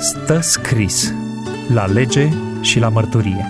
Stă scris la lege și la mărturie.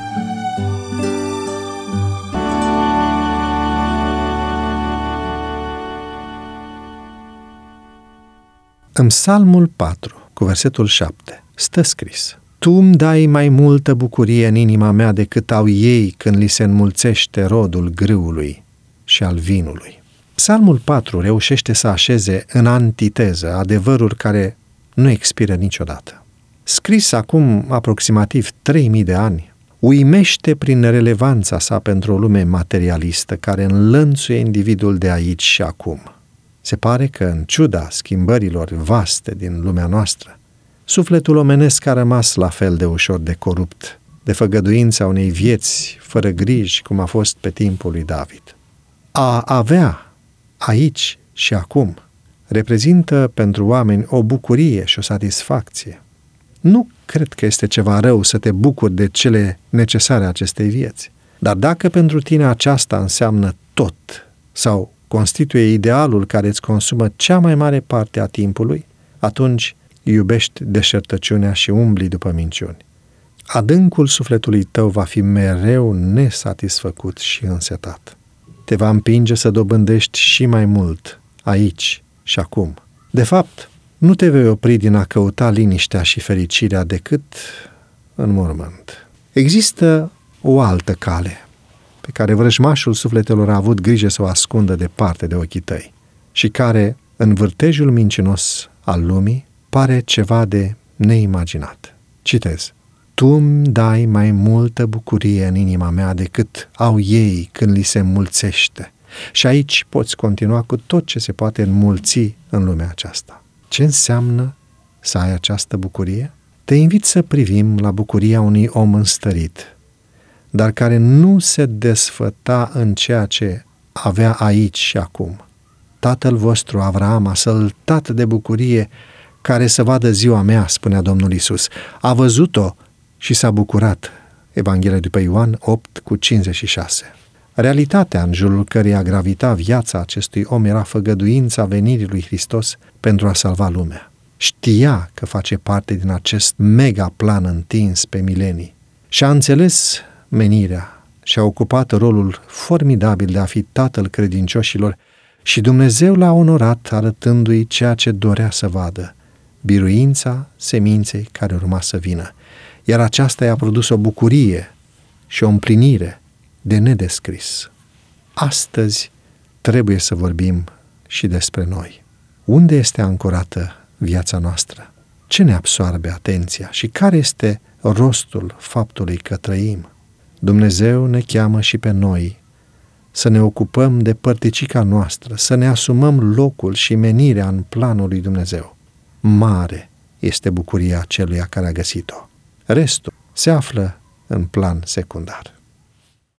În Psalmul 4, cu versetul 7, stă scris: Tu îmi dai mai multă bucurie în inima mea decât au ei când li se înmulțește rodul grâului și al vinului. Psalmul 4 reușește să așeze în antiteză adevăruri care nu expiră niciodată. Scris acum aproximativ 3000 de ani, uimește prin relevanța sa pentru o lume materialistă care înlănțuie individul de aici și acum. Se pare că, în ciuda schimbărilor vaste din lumea noastră, sufletul omenesc a rămas la fel de ușor de corupt, de făgăduința unei vieți fără griji, cum a fost pe timpul lui David. A avea aici și acum reprezintă pentru oameni o bucurie și o satisfacție. Nu cred că este ceva rău să te bucuri de cele necesare acestei vieți. Dar dacă pentru tine aceasta înseamnă tot sau constituie idealul care îți consumă cea mai mare parte a timpului, atunci iubești deșertăciunea și umbli după minciuni. Adâncul sufletului tău va fi mereu nesatisfăcut și însetat. Te va împinge să dobândești și mai mult aici și acum. De fapt, nu te vei opri din a căuta liniștea și fericirea decât în mormânt. Există o altă cale pe care vrăjmașul sufletelor a avut grijă să o ascundă departe de ochii tăi și care, în vârtejul mincinos al lumii, pare ceva de neimaginat. Citez: Tu îmi dai mai multă bucurie în inima mea decât au ei când li se înmulțește. Și aici poți continua cu tot ce se poate înmulți în lumea aceasta. Ce înseamnă să ai această bucurie? Te invit să privim la bucuria unui om înstărit, dar care nu se desfăta în ceea ce avea aici și acum. Tatăl vostru Avraam a săltat de bucurie care să vadă ziua mea, spunea Domnul Iisus. A văzut-o și s-a bucurat. Evanghelia după Ioan 8 cu 56. Realitatea în jurul căreia gravita viața acestui om era făgăduința venirii lui Hristos pentru a salva lumea. Știa că face parte din acest mega plan întins pe milenii și a înțeles menirea și a ocupat rolul formidabil de a fi tatăl credincioșilor și Dumnezeu l-a onorat arătându-i ceea ce dorea să vadă, biruința seminței care urma să vină, iar aceasta i-a produs o bucurie și o împlinire de nedescris. Astăzi trebuie să vorbim și despre noi. Unde este ancorată viața noastră? Ce ne absoarbe atenția și care este rostul faptului că trăim? Dumnezeu ne cheamă și pe noi să ne ocupăm de părticica noastră, să ne asumăm locul și menirea în planul lui Dumnezeu. Mare este bucuria celuia care a găsit-o. Restul se află în plan secundar.